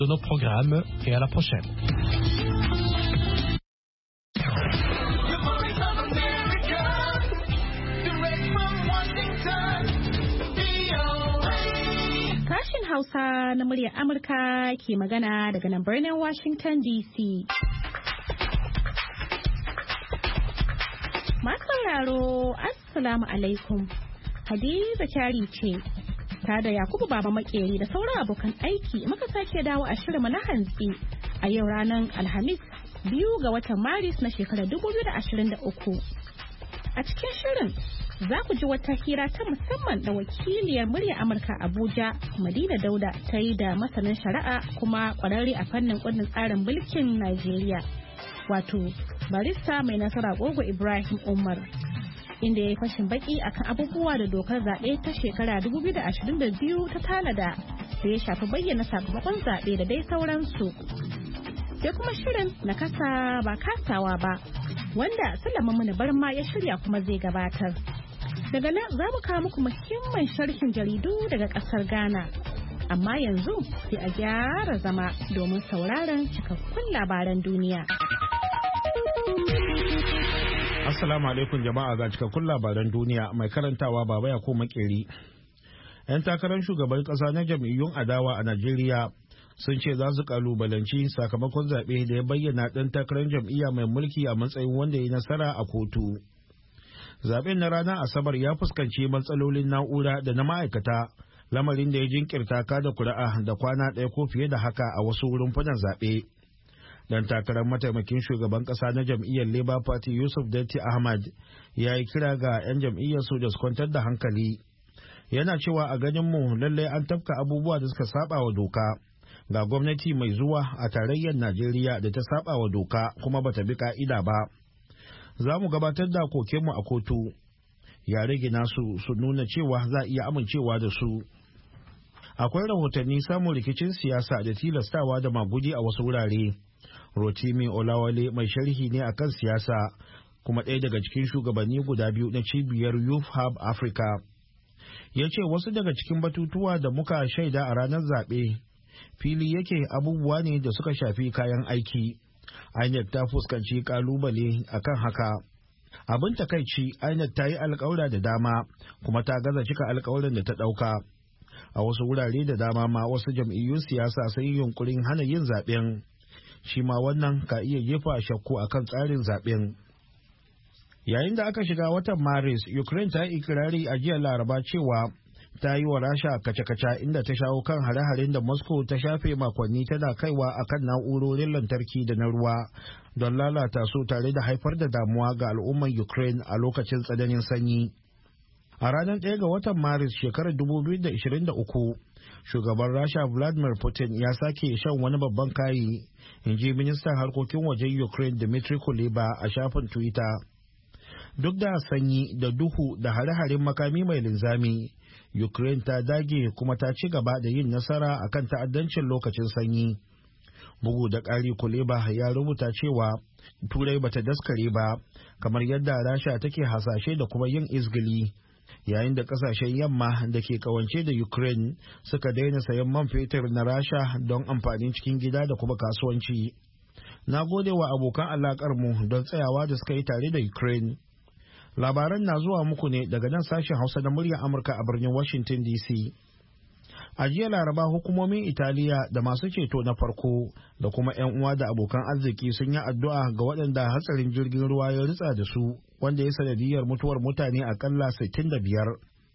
de nos programmes et à la prochaine. Sashen Hausa na muryar Amurka ke magana daga nan birnin Washington DC. Masu sauraro, Assalamu alaikum. Hadiza Kyari ce, ta da Yakubu Baba Makeri da sauran abokan aiki muka sake dawo a shirinmu na hantsi a yau ranar Alhamis 2 ga watan Maris na shekarar 2023. A cikin shirin za ku ji wata hira ta musamman da wakiliyar muryar Amurka Abuja Madina Dauda ta yi da masanin shari'a kuma kwararre a fannin kundin tsarin mulkin Najeriya, wato barista mai nasara Gogo Ibrahim Umar, inda ya yi fashin baki akan abubuwa da dokar zaɓe ta shekara 2022 ta tanada da ya shafi bayyana sakamakon zaɓe da dai sauransu. Sai kuma shirin na kasa ba kasawa ba, wanda Sulaiman Muni Barma ya shirya kuma zai gabatar. Daga nan za mu kawo muku muhimman sharhin jaridu daga ƙasar Ghana. Amma yanzu sai a gyara zama domin sauraron cikakkun labaran duniya. Assalamu alaikum jama'a, ga cikakkun labaran duniya mai karantawa Baba Yakubu Makeri. 'Yan takarar shugaban ƙasa na jam'iyyun adawa a Najeriya sun ce za su kalubalanci sakamakon zaɓe da ya bayyana ɗan takarar jam'iyya mai mulki a matsayin wanda ya yi nasara a kotu. Zaɓen na ranar Asabar ya fuskanci matsalolin na'ura da na ma'aikata, lamarin da ya jinkirta kada kuri'a da kwana ɗaya ko fiye da haka a wasu rumfunan zaɓe. Dan takarar mataimakin shugaban ƙasa na jam'iyyar Labour Party Yusuf Datti Ahmad ya yi kira ga 'yan jam'iyyar su da su kwantar da hankali. Yana cewa a ganin mu lallai an tafka abubuwa da suka saba wa doka. Ga gwamnati mai zuwa a tarayyar Najeriya da ta saba wa doka kuma bata bi ka'ida ba. Za mu gabatar da kokenmu a kotu. Ya rage nasu su nuna cewa za a iya amincewa da su. Akwai rahotanni samun rikicin siyasa da tilastawa da magudi a wasu wurare. Rotimi Olawale mai sharhi ne akan siyasa kuma ɗaya daga cikin shugabanni guda biyu na cibiyar Youth Hub Africa. Ya ce wasu daga cikin batutuwa da muka shaida a ranar zaɓe fili yake abubuwa ne da suka shafi kayan aiki. INEC ta fuskanci kalubale akan haka. Abin takaici, INEC ta yi alƙawura da dama kuma ta gaza cika alƙawarin da ta ɗauka. A wasu wurare da dama ma wasu jam'iyyun siyasa sun yi yunkurin hana yin zaɓen. Shi ma wannan ka iya jefa shakku akan tsarin zaɓen. Yayin da aka shiga watan Maris, Ukraine ta yi ikirari a jiya Laraba cewa ta yi wa Rasha kace-kace inda ta shawo kan hare-haren da Moscow ta shafe makonni tana kaiwa akan na'urorin lantarki da na ruwa don lalata su tare da haifar da damuwa ga al'ummar Ukraine a lokacin tsananin sanyi. A ranar 1 ga watan Maris shekarar 2023, shugaban Rasha Vladimir Putin ya sake shan wani babban kayi, in ji ministan harkokin wajen Ukraine Dmitry Kuleba a shafin Twitter. Duk da sanyi da duhu da hare-haren makami mai linzami, Ukraine ta dage kuma ta ci gaba da yin nasara akan ta'addancin lokacin sanyi. Bugu da ƙari, Kuleba ya rubuta cewa Turai bata daskare ba, kamar yadda Rasha take hasashe da kuma yin izgili, yayin da ƙasashen yamma da ke kawance da Ukraine suka daina sayan man fetur na Rasha don amfanin cikin gida da kuma kasuwanci. Na gode wa abokan alaƙar mu don tsayawa da suka yi tare da Ukraine. Labaran na zuwa muku ne daga nan sashen Hausa na muryar Amurka a birnin Washington DC. A jiya Laraba, hukumomin Italiya da masu ceto na farko da kuma 'yan uwa da abokan arziki sun yi addu'a ga waɗanda hatsarin jirgin ruwa ya ritsa da su, wanda ya sanadiyar mutuwar mutane akalla 65.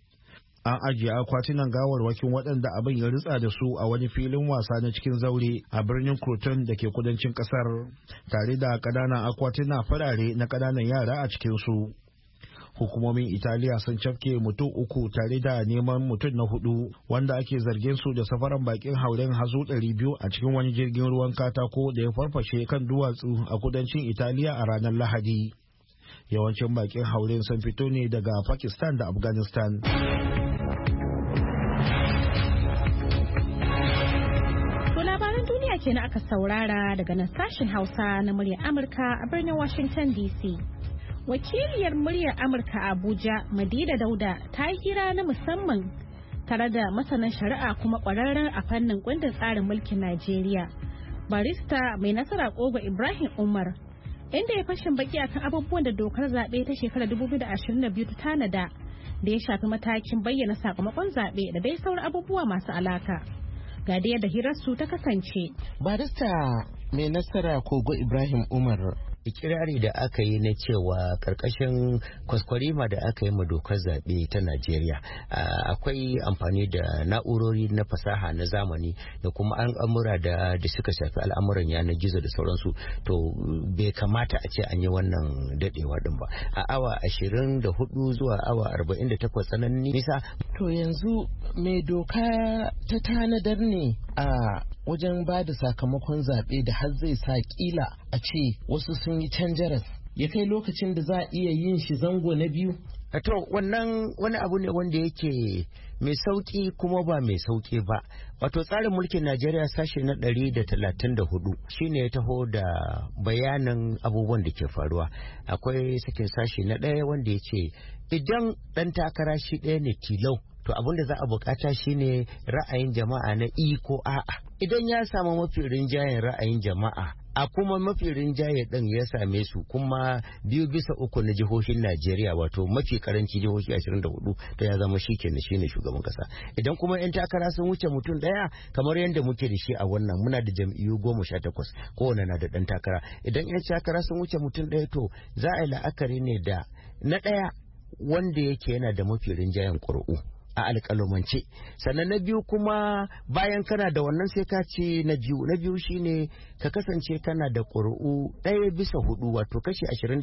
An ajiye akwatunan gawarwakin waɗanda abin ya ritsa da su a wani filin wasa na cikin zaure a birnin Croton da ke kudancin ƙasar, tare da ƙananan akwatuna farare na ƙananan yara a cikinsu. Hukumomin Italiya sun cafke mutum 3 tare da neman mutum na 4 wanda ake zargin su da safaran bakin hauren hazo 200 a cikin wani jirgin ruwan katako da ya farfashe kan duwatsu a kudancin Italiya a ranar Lahadi. Yawancin bakin hauren sun fito ne daga Pakistan da Afghanistan. To labaran duniya kenan aka saurara daga nan sashen Hausa na muryar Amurka a birnin Washington DC. Wakiliyar muryar Amurka a Abuja, Madina Dauda, ta yi hira na musamman tare da masanin shari'a kuma ƙwararren a fannin kundin tsarin mulkin Najeriya. Barista mai nasara Kogo Ibrahim Umar, inda ya fashin baki akan abubuwan da dokar zaɓe ta shekarar 2022 ta tanada da ya shafi matakin bayyana sakamakon zaɓe da dai sauran abubuwa masu alaka. Ga da yadda hirarsu ta kasance. Barista mai nasara Kogo Ibrahim Umar, ikirari da aka yi na cewa karkashin kwaskwarima da aka yi ma dokar zaɓe ta Najeriya akwai amfani da na'urori na fasaha na zamani da kuma al'amura da suka shafi al'amuran yanar gizo da sauransu, to bai kamata a ce an yi wannan dadewa din ba. A awa 24 zuwa awa 48 tsananin nisa. To yanzu mai doka ta tanadar ne a wajen ba da sakamakon zaɓe da har zai sa kila a ce wasu sun yi canjaras ya kai lokacin da za a iya yin shi zango na biyu? To wannan wani abu ne wanda yake mai sauki kuma ba mai sauki ba. Wato tsarin mulkin Najeriya sashe na 134 shine ya taho da bayanin abubuwan da ke faruwa. Akwai sakin sashe na 1 wanda ya ce idan ɗan takara shi ɗaya ne tilau, to abin da za a bukata shine ra'ayin jama'a na ko a'a. Idan ya samu mafi rinjayen ra'ayin jama'a, a kuma mafi rinjaye din ya same su kuma 2/3 na jihohin Najeriya, wato mafi karanci jihohi 24, to ya zama shikenan shine shugaban kasa. Idan kuma yan takara sun wuce mutum daya, kamar yadda muke da shi a wannan, muna da jam'iyyu 18 kowane na da dan takara. Idan yan takara sun wuce mutum daya, to za a yi la'akari ne da na daya wanda yake yana da mafi rinjayen ƙuri'u a alƙalumance. Sannan na biyu kuma bayan kana da wannan sai ka ce na biyu shine ka kasance kana da ƙuri'u 1/4, wato kashi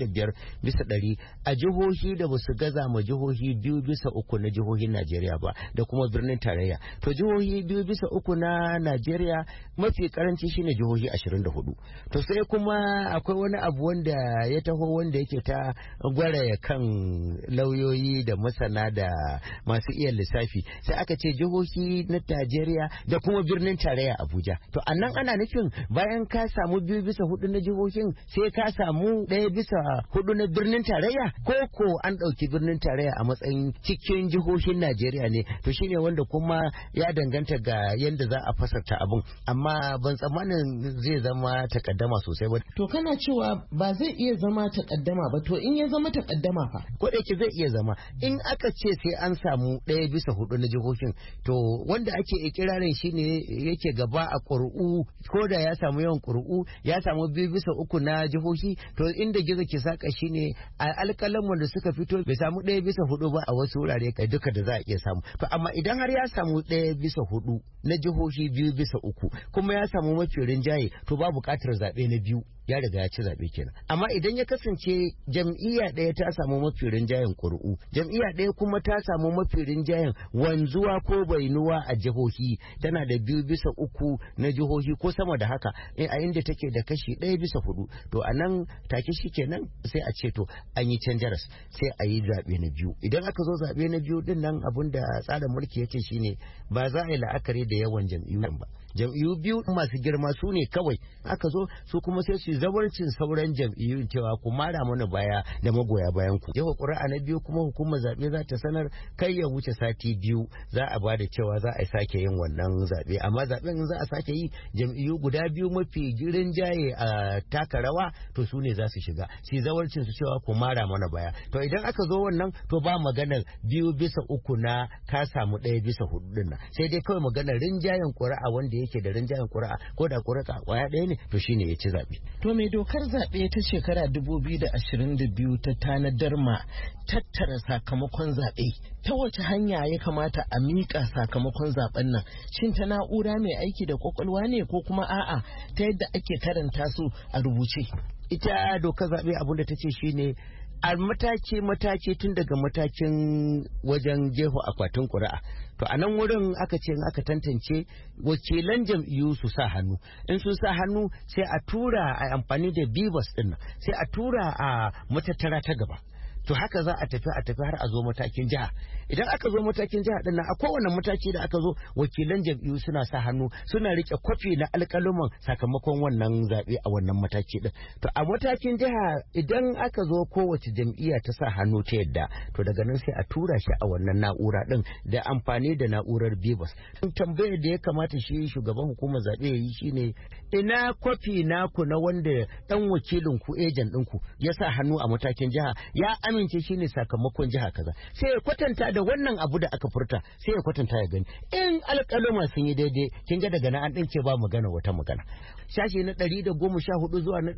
25% a jihohi da basu gaza ma jihohi 2/3 na jihohin Najeriya ba, da kuma birnin tarayya. To jihohi 2/3 na Najeriya mafi karanci shine jihohi 24. To sai kuma akwai wani abu wanda ya taho wanda yake ta gwaraya kan lauyoyi da masana da masu iya lissafi, sai aka ce jihohi na Najeriya da kuma birnin tarayya Abuja. To annan ana nufin bayan ka samu 2/4 na jihohin sai ka samu 1/4 na birnin tarayya, ko an ɗauki birnin tarayya a matsayin cikin jihohin Najeriya ne. To shine wanda kuma ya danganta ga yadda za a fasarta abun, amma ban tsammanin zai zama takaddama sosai ba. To kana cewa ba zai iya zama takaddama ba, to in ya zama takaddama fa? Ko da yake zai iya zama, in aka ce sai an samu 1/4 na jihohin, to wanda ake ikirarin shine yake gaba a ƙuri'u, ko da ya samu yawan ƙuri'u ya samu 2/3 na jihohi, to inda gizo ke saka shine a alƙalan da suka fito bai samu 1/4 ba a wasu wurare kai duka da za a iya samu. To amma idan har ya samu 1/4 na jihohi 2/3 kuma ya samu mafi rinjaye, to ba buƙatar zaɓe na biyu, ya riga ya ci zaɓe kenan. Amma idan ya kasance jam'iyya ɗaya ta samu mafi rinjayen ƙuri'u, jam'iyya ɗaya kuma ta samu mafi rinjayen wanzuwa ko bainuwa a jihohi, tana da 2/3 na jihohi ko sama da haka, a inda take da kashi 1/4, to a nan take shi kenan sai a ce to an yi canjaras, sai a yi zaɓe na biyu. Idan aka zo zaɓe na biyu din nan, abin da tsarin mulki ya ce shine ba za a yi la'akari da yawan jam'iyyu ba. Jam'iyyu biyu masu girma su ne kawai aka zo, su kuma sai su zawarcin sauran jam'iyyun cewa ku mara mana baya da magoya bayan ku. Yawa ƙuri'a na biyu kuma hukumar zaɓe za ta sanar kai ya wuce sati 2 za a bada cewa za a sake yin wannan zaɓe. Amma zaɓen za a sake yi, jam'iyyu guda biyu mafi rinjaye a taka rawa, to su ne za su shiga su zawarcin su cewa ku mara mana baya. To idan aka zo wannan, to ba maganar 2/3 na ka samu 1/4 din nan, sai dai kawai maganar rinjayen ƙuri'a wanda yake da rinjayen ƙuri'a, ko da ƙuri'a ƙwaya ɗaya ne, to shine ya ci zaɓe. To mai dokar zaɓe ta shekara 2022 ta tanadar ma tattara sakamakon zaɓe, ta wace hanya ya kamata a miƙa sakamakon zaɓen nan? Shin ta na'ura mai aiki da ƙwaƙwalwa ne, ko kuma a'a ta yadda ake karanta su a rubuce? Ita dokar zaɓe abin da ta ce shine a mataki tun daga matakin wajen jeho akwatin ƙuri'a. To a nan wurin aka ce aka tantance wakilan jam'iyyu su sa hannu, in sun sa hannu sai a tura a amfani da bivas din, sai a tura a matattara ta gaba. to haka za a tafi har a zo matakin jiha. Idan aka zo matakin jiha din nan a kowane mataki da aka zo wakilan jam'iyyu suna sa hannu suna rike kwafi na alƙaluman sakamakon wannan zaɓe a wannan mataki din. To a matakin jiha idan aka zo kowace jam'iyya ta sa hannu ta yadda to daga nan sai a tura shi a wannan na'ura din da amfani da na'urar BVAS. Tambayar da ya kamata shi shugaban hukumar zaɓe ya yi shine ina kwafi naku na wanda dan wakilin ku ejen ɗinku ya sa hannu a matakin jiha ya amince shine sakamakon jiha kaza, sai ya kwatanta da wannan abu da aka furta, sai ya kwatanta ya gani in alƙaluma sun yi daidai kin ga daga nan an ɗinke ba magana wata magana. Shashi na 114 zuwa na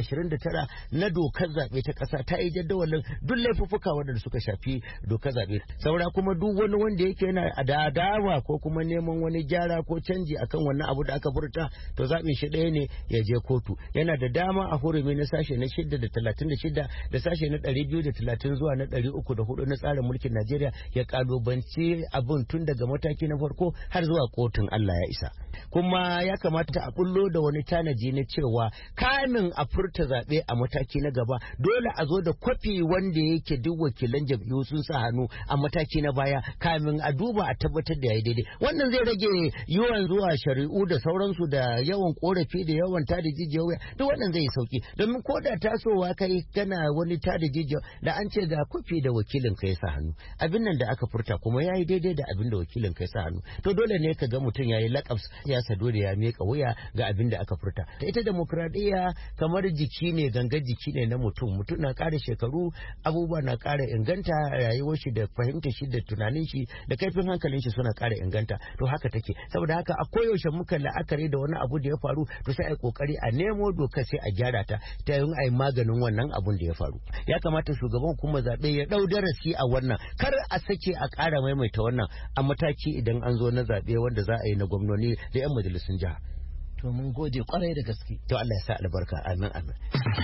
129 na dokar zaɓe ta ƙasa ta yi jadawalin duk laifuffuka waɗanda suka shafi dokar zaɓe. Saura kuma duk wani wanda yake yana adawa ko kuma neman wani gyara ko canji akan wannan abu da aka furta to zaɓin shi ɗaya ne ya je kotu. Yana da dama a hurumi na sashe na 636 da sashe na 230 zuwa na 304 na tsarin mulkin Najeriya ya kalubanci abun tun daga mataki na farko har zuwa kotun Allah ya isa. Kuma ya kamata a bullo da wani tanaji na cewa kamin a furta zaɓe a mataki na gaba dole a zo da kwafi wanda yake duk wakilan jam'iyyu sun sa hannu a mataki na baya kamin a duba a tabbatar da yayi daidai. Wannan zai rage yawan zuwa shari'u da sauransu da yawan korafi da yawan tada jijiyar wuya, duk wannan zai yi sauki domin ko da tasowa kai kana wani tada jijiyar da an ce ga kwafi da wakilin ka ya sa hannu abin nan da aka furta kuma yayi daidai da abin da wakilin ka ya sa hannu to dole ne ka ga mutum yayi lakabs ya dole ya meka wuya ga abin da aka furta. Ta ita demokradiyya kamar jiki ne, gangar jiki ne na mutum na ƙara shekaru, abubuwa na ƙara inganta, rayuwar shi da fahimtar shi da tunanin shi da kaifin hankalin shi suna ƙara inganta. To haka take, saboda haka a koyaushe muka la'akari da wani abu da ya faru to sai a kokari a nemo doka sai a gyara ta ta yin a yi maganin wannan abun da ya faru. Ya kamata shugaban kuma zaɓe ya ɗau darasi a wannan, kar a sake a ƙara maimaita wannan a mataki idan an zo na zaɓe wanda za a yi na gwamnoni da 'yan majalisun jiha. To mun gode kwarai da gaske. To Allah ya sa albarka, amin amin.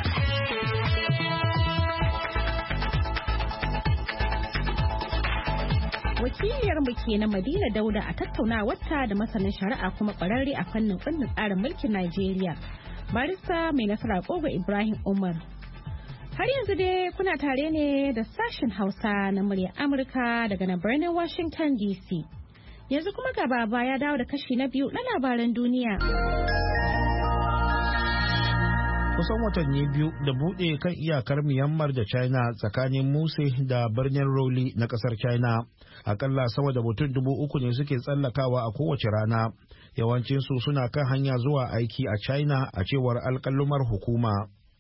Wakiliyar mu kenan Madina Dauda a tattaunawarta da masanin shari'a kuma kwararre a fannin tsarin mulkin Najeriya, barista mai nasara Kogo Ibrahim Umar. Har yanzu dai kuna tare ne da sashen Hausa na muryar Amurka daga nan birnin Washington DC. Yanzu kuma ga baba ya dawo da kashi na biyu na labaran duniya. Kusan watanni biyu da buɗe kan iyakar Myanmar da China tsakanin Muse da birnin Roli na ƙasar China. Akalla sama da mutum 3,000 ne suke tsallakawa a kowace rana. Yawancinsu suna kan hanya zuwa aiki a China a cewar alƙalumar hukuma.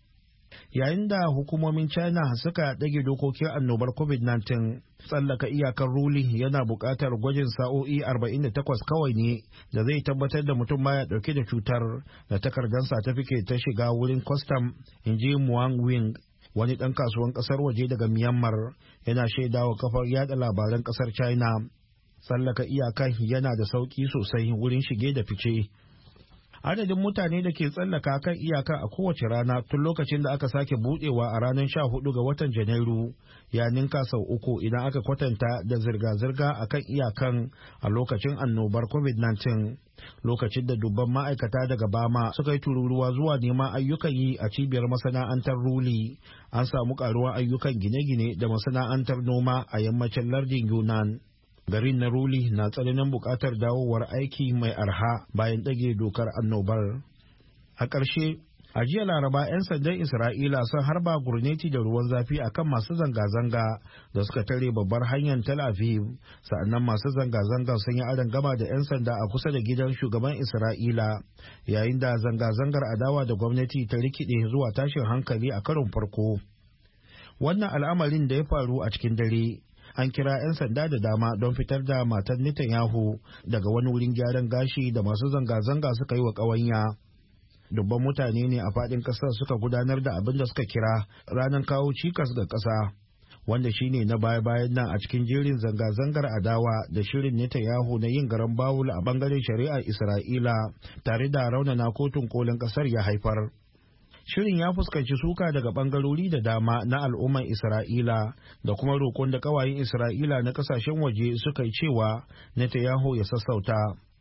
Yayin da hukumomin China suka ɗage dokokin annobar COVID-19, tsallaka iyakar Ruli yana buƙatar gwajin sa'o'i 48 kawai ne da zai tabbatar da mutum baya ɗauke da cutar da takardar certificate ta shiga wurin kwastam, inji Muang Wing, wani ɗan kasuwan ƙasar waje daga Myanmar, yana shaidawa kafar yada labaran ƙasar China. Tsallaka iyakan yana da sauƙi sosai wurin shige da fice. Adadin mutane da ke tsallaka kan iyaka a kowace rana tun lokacin da aka sake budewa a ranar 14 ga watan Janairu ya ninka sau 3 idan aka kwatanta da zirga-zirga a kan iyakan a lokacin annobar COVID-19, lokacin da dubban ma'aikata daga Bama suka yi tururuwa zuwa neman ayyukan yi a cibiyar masana'antar Ruli. An samu karuwar ayyukan gine-gine da masana'antar noma a yammacin lardin Yunnan. Garin na Ruli na tsananin buƙatar dawowar aiki mai arha bayan ɗage dokar annobar. A ƙarshe, a jiya Laraba 'yan sandan Isra'ila sun harba gurneti da ruwan zafi akan masu zanga-zanga da suka tare babbar hanyar Tel Aviv. Sa'annan masu zanga-zanga sun yi arangama da 'yan sanda a kusa da gidan shugaban Isra'ila, yayin da zanga-zangar adawa da gwamnati ta rikide zuwa tashin hankali a karon farko. Wannan al'amarin da ya faru a cikin dare, an kira 'yan sanda da dama don fitar da matan Netanyahu daga wani wurin gyaran gashi da masu zanga-zanga suka yi wa ƙawanya. Dubban mutane ne a faɗin ƙasar suka gudanar da abin da suka kira ranar kawo cikas ga ƙasa, wanda shine na baya-bayan nan a cikin jerin zanga-zangar adawa da shirin Netanyahu na yin garan bawul a bangaren shari'ar Isra'ila tare da raunana kotun kolin ƙasar ya haifar. Shirin ya fuskanci suka daga bangarori da dama na al'ummar Isra'ila da kuma roƙon da ƙawayen Isra'ila na ƙasashen waje suka yi cewa Netanyahu ya sassauta.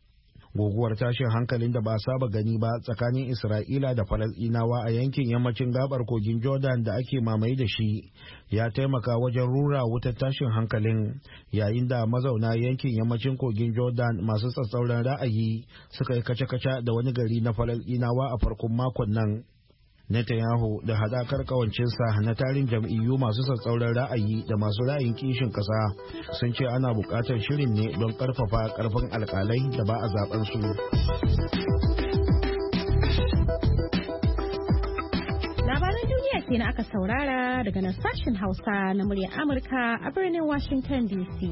Guguwar tashin hankalin da ba saba gani ba tsakanin Isra'ila da Falasɗinawa a yankin yammacin gabar kogin Jordan da ake mamaye da shi ya taimaka wajen rura wutar tashin hankalin, yayin da mazauna yankin yammacin kogin Jordan masu tsatsauran ra'ayi suka yi kace-kace da wani gari na Falasɗinawa a farkon makon nan. Netanyahu da hadakar kawancinsa na tarin jam'iyyu masu tsatsauran ra'ayi da masu ra'ayin kishin kasa sun ce ana buƙatar shirin ne don ƙarfafa ƙarfin alƙalai da ba a zaben su. Labaran duniya kenan aka saurara daga nan sashen Hausa na muryar Amurka a birnin Washington DC.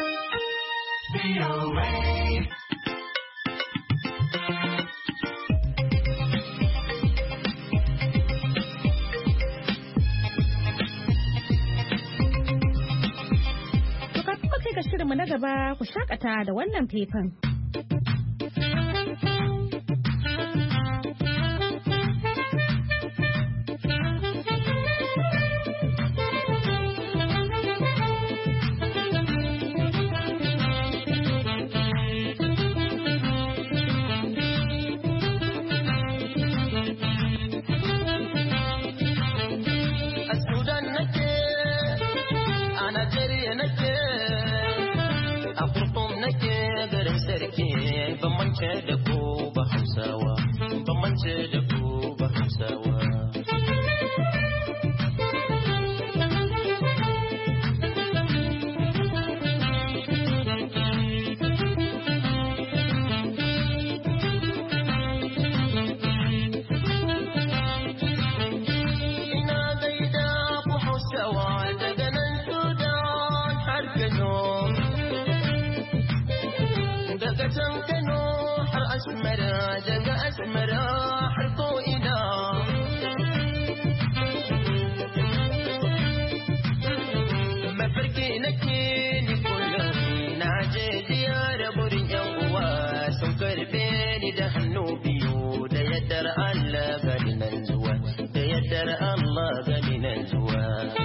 Shirinmu na gaba ku shakata da wannan faifan. da ku ba Hausawa, ban mance da ku ba Hausawa. Ina gaida ku Hausawa daga nan Sudan har Kano, daga can Kano Asmara daga Asmara har ko'ina. Mafarki nake ni kullum na je ziyarar burin yan uwa sun karbe ni da hannu biyu da yaddar Allah gani nan zuwa, da yaddar Allah gani nan zuwa.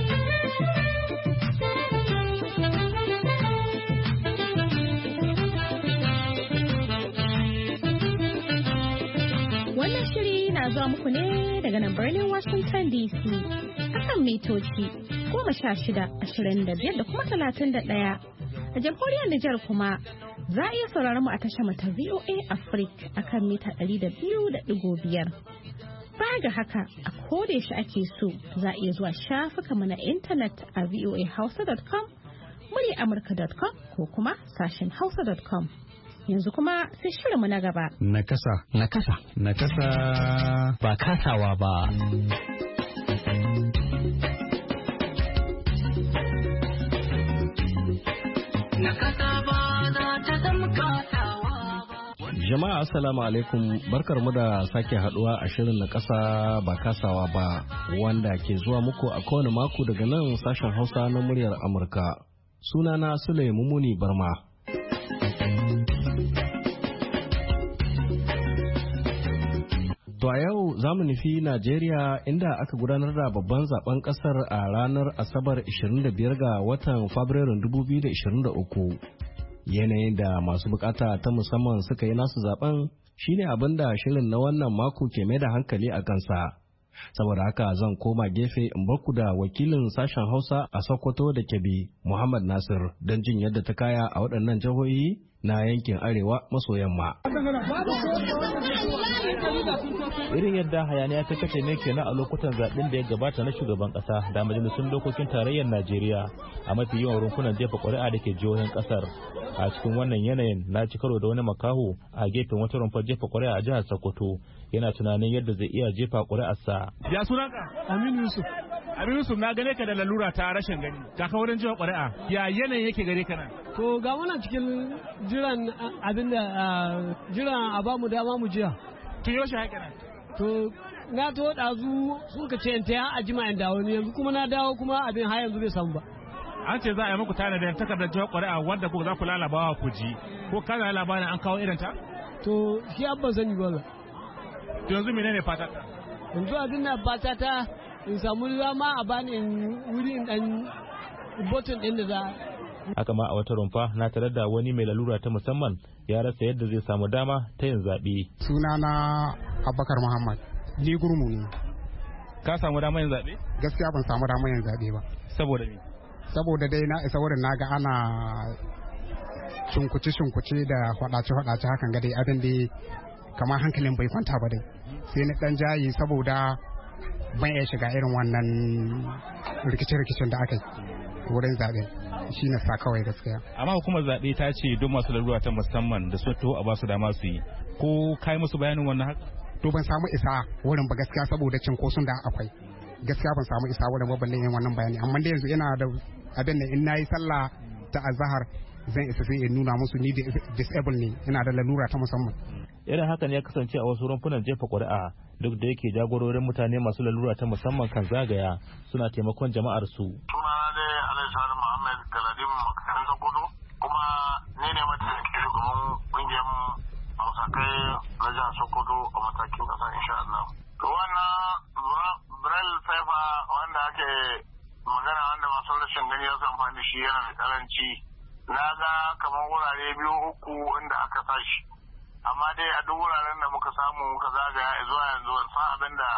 Zuwa muku ne daga nan birnin Washington DC akan mitoci 16-25 da kuma 31. A jamhuriyar Nijar kuma za a iya sauraron mu a tashar mu ta VOA Africa akan mita 200.5. Baya ga haka a koda yaushe ake so za a iya zuwa shafukan mu na intanet a voahausa.com, muryaamurka.com ko kuma sashen hausa.com. Yanzu kuma sai shirinmu na gaba. Nakasa. Nakasa. Nakasa. Ba kasawa ba. Nakasa ba za ta zama kasawa ba. Jama'a assalamu alaikum, barkarmu da sake haduwa a shirin Nakasa ba kasawa ba, wanda ke zuwa muku a kowane mako daga nan sashen Hausa na muryar Amurka. Sunana Sule Mumuni Barma. To a yau za mu nufi Najeriya inda aka gudanar da babban zaben kasar a ranar Asabar 25 ga watan Fabrairun 2023. Yanayin da masu bukata ta musamman suka yi nasu zaben shine abin da shirin na wannan mako ke mai da hankali a kansa. Saboda haka zan koma gefe in barku da wakilin sashen Hausa a Sokoto da Kebbi, Muhammad Nasir, don jin yadda ta kaya a waɗannan jihohi na yankin arewa maso yamma. Irin yadda hayaniya ta kace ne kenan a lokutan zaɓen da ya gabata na shugaban ƙasa da majalisun dokokin tarayyar Najeriya a mafi yawan rumfunan jefa ƙuri'a da ke jihohin ƙasar. A cikin wannan yanayin na ci karo da wani makaho a gefen wata rumfar jefa ƙuri'a a jihar Sokoto yana tunanin yadda zai iya jefa ƙuri'arsa. Ya sunanka? Aminu Yusuf. Aminu Yusuf, na gane ka da lalura ta rashin gani. Ka ka wurin jefa ƙuri'a. Ya yanayin yake gare ka nan? To ga muna cikin jiran abinda jiran a bamu dama mu jiya. To yaushe haka nan? To na to ɗazu sun ka ce ta a jima in dawo ne, yanzu kuma na dawo kuma abin har yanzu bai samu ba. An ce za a yi muku tanadin takardar jihar ƙuri'a wadda ku za ku lalabawa ku ji, ko kana labarin an kawo irin ta? To shi abban sani ba. To yanzu menene fata ta? Yanzu abin da fata ta in samu dama a bani in wuri in dan botin din da za haka ma a wata rumfa na tare da wani mai lalura ta musamman ya rasa yadda zai samu dama ta yin zaɓe. Sunana Abubakar Muhammad, ni gurmu ne. Ka samu dama yin zaɓe? Gaskiya ban samu dama yin zaɓe ba. Saboda me? Saboda dai na isa wurin naga ana shunkuce da faɗace hakan ga dai abin da kamar hankalin bai kwanta ba dai. Sai ni dan jayi saboda ban iya shiga irin wannan rikice-rikicen da aka yi wurin zaɓe. Shi na sa kawai gaskiya. Amma hukumar zaɓe ta ce don masu lalura ta musamman da su taho a basu dama su yi. Ko kai musu bayanin wannan haka? To ban samu isa wurin ba gaskiya saboda cinkoson da akwai. Gaskiya ban samu isa wurin ba balle yin wannan bayani. Amma dai yanzu ina da abin da in nayi sallah ta azhar zan isa sai in nuna musu ni disable ne, ina da lalura ta musamman. Irin haka ne ya kasance a wasu rumfunan jefa ƙuri'a duk da yake jagororin mutane masu lalura ta musamman kan zagaya suna taimakon jama'ar su. Sunana dai Alhaji Muhammad Galadim Makarin Sokoto kuma ni ne mataimakin shugaban ƙungiyar musakai na jihar Sokoto a matakin ƙasa insha Allah. To wannan Braille paper wanda ake magana wanda masu rashin gani ya amfani da shi yana da karanci. Na ga kamar wurare 2-3 inda aka sa shi. Amma dai a duk wuraren da muka samu muka zagaya zuwa yanzu ban san abin da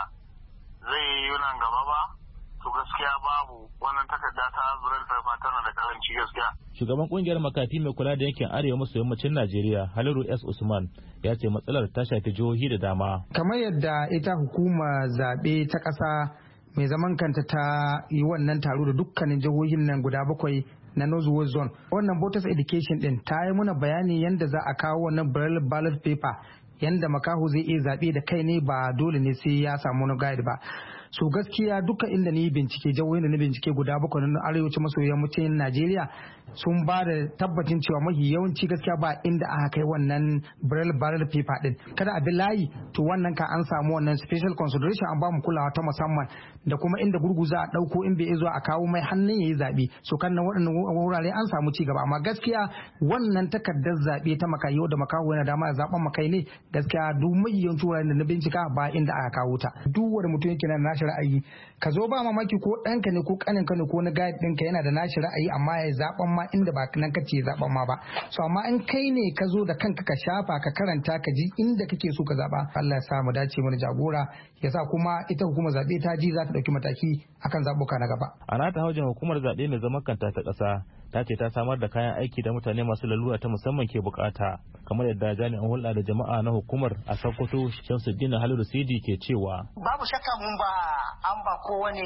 zai yi nan gaba ba. To gaskiya babu wannan takarda ta Braille paper tana da karanci gaskiya. Shugaban kungiyar makafi mai kula da yankin arewa maso yammacin Najeriya Haliru S. Usman ya ce matsalar ta shafi jihohi da dama. Kamar yadda ita hukumar zaɓe ta ƙasa mai zaman kanta ta yi wannan taro da dukkanin jihohin nan guda 7 na Northwest Zone. Wannan voters education din ta yi muna bayani yadda za a kawo wannan Braille ballot paper yadda makaho zai iya zaɓe da kai ne ba dole ne sai ya samu wani guide ba. So gaskiya duka inda ni bincike jihohin da ni bincike guda 7 na arewacin maso yammacin Najeriya sun ba da tabbacin cewa mafi yawanci gaskiya ba inda aka kai wannan Braille ballot paper din. Kada a bi layi to wannan ka an samu wannan special consideration an ba mu kulawa ta musamman da kuma inda gurgu za a dauko in bai zuwa a kawo mai hannun yayi zabe. So kan nan waɗannan wurare an samu ci gaba amma gaskiya wannan takardar zabe ta makayo da makaho yana dama zaben makai ne gaskiya duk mai yawanci wuraren da na bincika ba inda aka kawo ta. Duk wanda mutum yake na nashi ra'ayi ka zo ba mamaki ko ɗanka ne ko ƙaninka ne ko na guide ɗinka yana da nashi ra'ayi amma ya zaben ma inda ba nan kace zaben ma ba. So amma in kai ne ka zo da kanka ka shafa ka karanta ka ji inda kake so ka zaba Allah ya sa mu dace mana jagora ya sa kuma ita hukumar zabe ta ji za ta dauki mataki akan zabuka na gaba. A nata haujin hukumar zabe mai zaman kanta ta ƙasa ta ce ta samar da kayan aiki da mutane masu lalura ta musamman ke bukata kamar yadda jami'an hulɗa da jama'a na hukumar a Sokoto Shamsuddin Halilu Sidi ke cewa. Babu shakka mun ba an ba kowane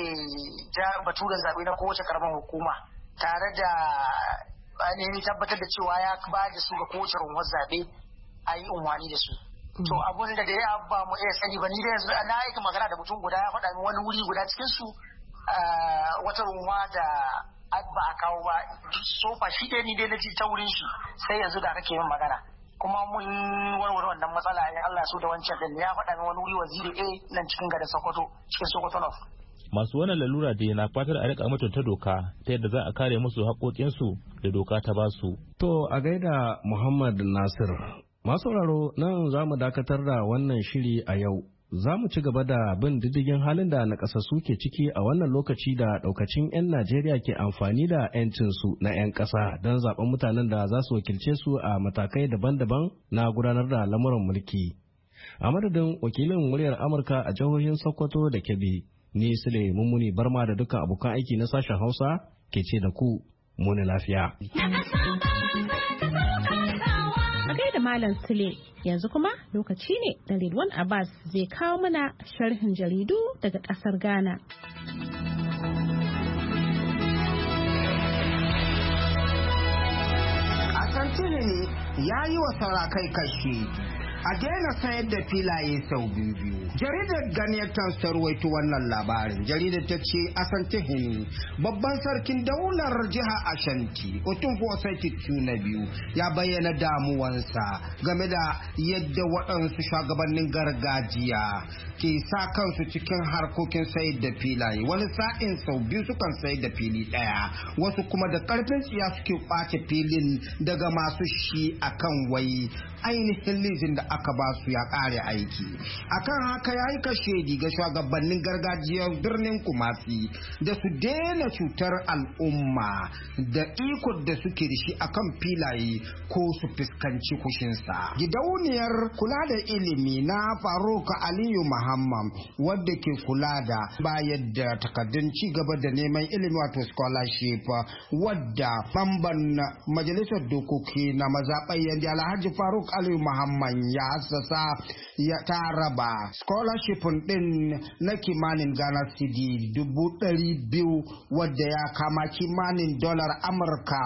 baturen zabe na kowace karamar hukuma tare da ainihin tabbatar da cewa ya ba da su ga kowace runwar zaɓe a yi unwani da su. To abun da ya ba mu iya sani ba ni da yanzu na aika magana da mutum guda ya faɗa min wani wuri guda cikin su wata runwa da ba a kawo ba sofa shi dai ni dai na ji ta wurin shi sai yanzu da kake yin magana. Kuma mun warware wannan matsala ya Allah su da wancan din ya faɗa min wani wuri waziri A nan cikin garin Sokoto cikin Sokoto North. Masu wannan lalura da na fatar a rika mutunta doka ta yadda za a kare musu haƙoƙinsu da doka ta basu. To a gaida Muhammad Nasir. Masu sauraro nan za mu dakatar da wannan shiri a yau. Za mu ci gaba da bin diddigin halin da nakasassu ke ciki a wannan lokaci da ɗaukacin 'yan Najeriya ke amfani da 'yancinsu na 'yan ƙasa don zaɓen mutanen da za su wakilce su a matakai daban-daban na gudanar da lamuran mulki. A madadin wakilin muryar Amurka a jihohin Sokoto da Kebbi, ni Sule Mummuni Barma da dukkan abokan aiki na sashen Hausa ke ce da ku muni lafiya. A gaida Malam Sule yanzu kuma lokaci ne da Ridwan Abbas zai kawo mana sharhin jaridu daga ƙasar Ghana. Asantini ya yi wa sarakai kashi a daina sayar da filaye sau biyu. Jaridar Ghanaian Times ta ruwaito wannan labarin. Jaridar ta ce Asantehene babban sarkin daular jiha Ashanti Otunfo Osei na biyu ya bayyana damuwansa game da yadda waɗansu shugabannin gargajiya ke sa kansu cikin harkokin sayar da filaye. Wani sa'in sau biyu sukan sayar da fili ɗaya, wasu kuma da ƙarfin tsiya suke ƙwace filin daga masu shi akan wai ainihin lizin da aka ba su ya kare aiki. Akan haka ya yi kashedi ga shugabannin gargajiyar birnin Kumasi da su daina cutar al'umma da iko da suke da shi akan filaye ko su fuskanci kushinsa. Gidauniyar kula da ilimi na Faruk Aliyu Muhammad wadda ke kula da bayar da takardun ci gaba da neman ilimi wato scholarship wadda mamban majalisar dokoki na mazaɓar yadda Alhaji Faruk Aliyu Muhammad ya hassasa ya taraba scholarship din na kimanin Ghana cedi 200,000 wadda ya kama kimanin dolar Amurka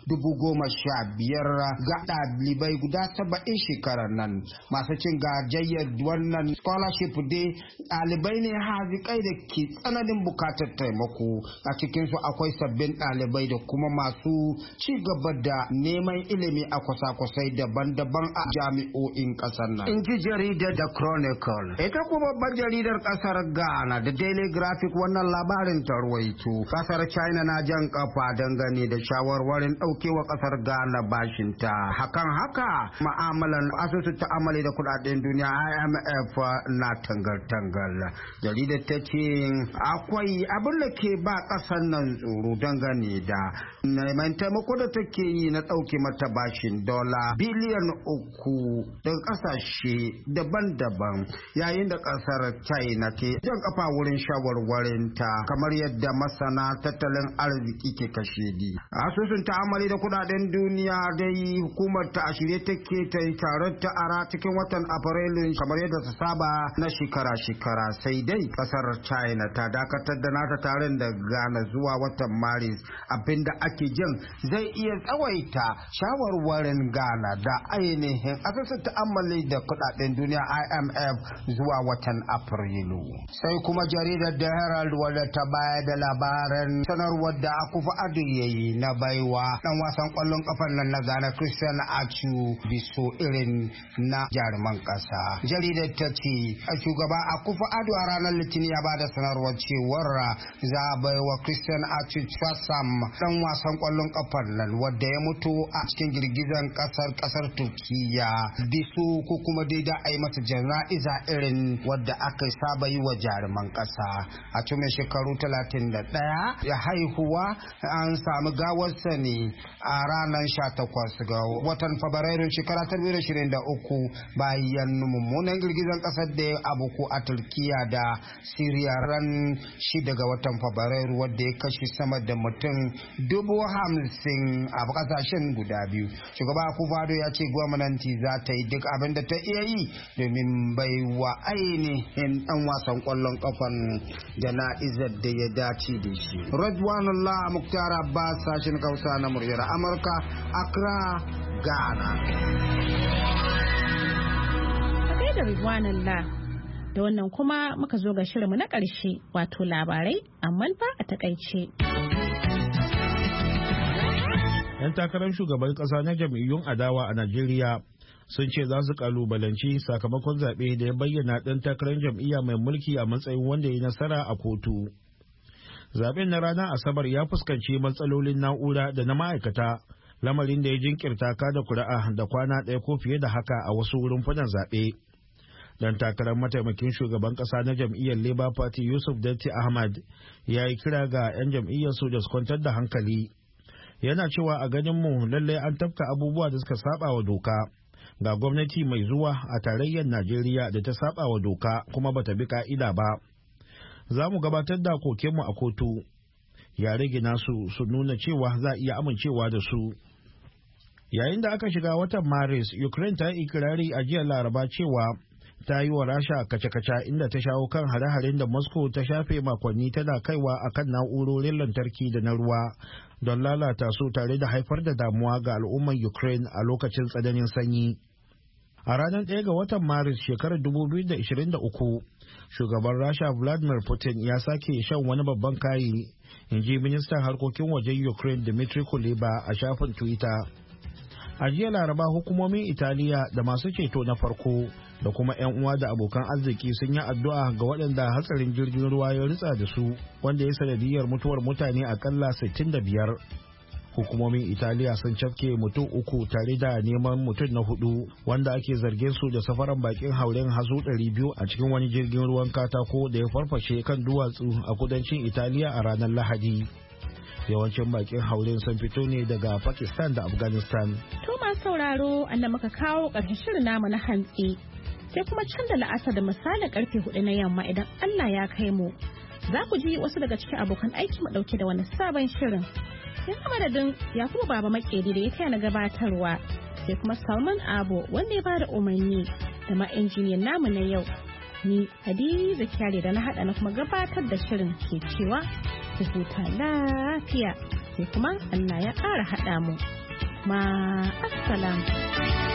15,000 ga ɗalibai guda 70 shekarar nan. Masu cin gajayyar wannan scholarship dai ɗalibai ne hazikai da ke tsananin bukatar taimako. A cikinsu akwai sabbin ɗalibai da kuma masu ci gaba da neman ilimi a kwasa-kwasai daban-daban a jami'o'in ƙasar nan. In ji jaridar The Chronicle. Ita kuma babbar jaridar ƙasar Ghana da Daily Graphic wannan labarin ta ruwaito. Ƙasar China na jan kafa dangane da shawarwarin ɗaukewa ƙasar Ghana bashinta. Hakan haka ma'amalan asusu ta'amali da kuɗaɗen duniya IMF na tangal-tangal. Jaridar ta ce akwai abin da ke ba ƙasar nan tsoro dangane da neman taimako da take yi na ɗauke mata bashin dola biliyan 3 daga ƙasashe daban-daban yayin da ƙasar China ke jan kafa wurin shawarwarin ta kamar yadda masana tattalin arziki ke kashedi. Asusun ta'amali da kudaden duniya dai hukumar ta a shirye take ta yi taron ta ara cikin watan Afrilu kamar yadda ta saba na shekara-shekara, sai dai ƙasar China ta dakatar da nata taron da Ghana zuwa watan Maris, abinda ake jin zai iya tsawaita shawarwarin Ghana da ainihin asusun ta'amali da kudaden duniya IMF zuwa watan Afrilu. Sai kuma jaridar The Herald wadda ta baya da labaran sanarwar da Akufo-Addo yayi na baiwa dan wasan kwallon kafan nan na Ghana Christian Atsu biso irin na jaruman kasa. Jaridar ta ce shugaba Akufo-Addo a ranar Litinin ya bada sanarwar cewar za a baiwa Christian Atsu Tsassam dan wasan kwallon kafan nan wadda ya mutu a cikin girgizan kasar Turkiya biso ko kuma dai da a yi masa jana'iza irin wadda aka saba yi wa jaruman kasa. A cikin shekaru 31 ya haihuwa an samu gawarsa ne a ranar 18 ga watan Fabrairu shekara 2023 bayan mummunan girgizan kasar da ya abuku a Turkiya da Syria ran 6 ga watan Fabrairu wadda ya kashe sama da mutum 50,000 a kasashen guda biyu. Shugaba Akufo-Addo ya ce gwamnati za ta yi duk abin da ta iya yi domin bai wa ainihin dan wasan kwallon kafan jana'izar da ya dace da shi. Radwanullah Muktar Abbas, sashen Hausa na muryar Amurka, Accra, Ghana. Sai da Radwanullah. Da wannan kuma muka zo ga shirinmu na ƙarshe wato labarai amma fa a takaice. 'Yan takarar shugaban ƙasa na jam'iyyun adawa a Najeriya sun ce za su kalubalanci sakamakon zaɓe da ya bayyana ɗan takarar jam'iyya mai mulki a matsayin wanda ya yi nasara a kotu. Zaɓen na ranar Asabar ya fuskanci matsalolin na'ura da na ma'aikata, lamarin da ya jinkirta kada kuri'a da kwana ɗaya ko fiye da haka a wasu wurin fadan zaɓe. Dan takarar mataimakin shugaban ƙasa na jam'iyyar Labour Party Yusuf Datti Ahmad ya yi kira ga 'yan jam'iyyar su da su kwantar da hankali. Yana cewa a ganin mu lallai an tafka abubuwa da suka saba wa doka. Ga gwamnati mai zuwa a tarayyar Najeriya da ta saba wa doka kuma bata bi ka'ida ba. Za mu gabatar da kokenmu a kotu. Ya rage nasu su nuna cewa za a iya amincewa da su. Yayin da aka shiga watan Maris, Ukraine ta yi ikirari a jiya Laraba cewa ta yi wa Rasha kace-kace inda ta shawo kan hare-haren da Moscow ta shafe makonni tana kaiwa akan na'urorin lantarki da na ruwa don lalata su tare da haifar da damuwa ga al'ummar Ukraine a lokacin tsananin sanyi. A ranar 1 ga watan Maris shekarar 2023, shugaban Rasha Vladimir Putin ya sake shan wani babban kayi, in ji ministan harkokin wajen Ukraine Dmitry Kuleba a shafin Twitter. A jiya Laraba hukumomin Italiya da masu ceto na farko da kuma 'yan uwa da abokan arziki sun yi addu'a ga waɗanda hatsarin jirgin ruwa ya ritsa da su wanda ya sanadiyar mutuwar mutane akalla 65. Hukumomin Italiya sun cafke mutum 3 tare da neman mutum na 4 wanda ake zargin su da safaran bakin hauren hazo 200 a cikin wani jirgin ruwan katako da ya farfashe kan duwatsu a kudancin Italiya a ranar Lahadi. Yawancin bakin hauren sun fito ne daga Pakistan da Afghanistan. To masu sauraro, annan muka kawo ƙarshen shirin namu na hantsi. Sai kuma can da la'asar da misalin karfe 4 na yamma idan Allah ya kai mu. Za ku ji wasu daga cikin abokan aiki mu dauke da wani sabon shirin. Sai kuma madadin Yakubu Baba Makeri da ya taya na gabatarwa. Sai kuma Salman Abo wanda ya bada umarni da ma injiniyan namu na yau. Ni Hadiza Kyari da na hada na kuma gabatar da shirin ke cewa ku huta lafiya. Sai kuma Allah ya ƙara hada mu. Ma assalamu.